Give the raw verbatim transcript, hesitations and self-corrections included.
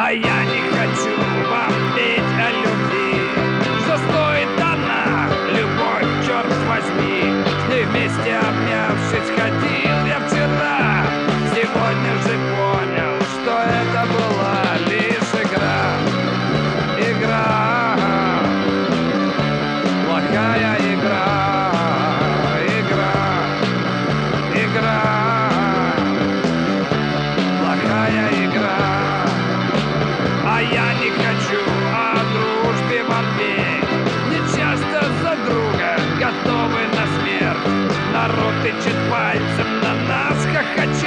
А я не хочу вам петь о любви. Что стоит она, любовь, черт возьми. И вместе обнявшись ходил я вчера. Сегодня же понял, что это была лишь игра. Игра, плохая игра. Игра, игра, плохая игра. А я не хочу о дружбе вам петь. Не часто за друга готовы на смерть. Народ тычет пальцем на нас, хохочет.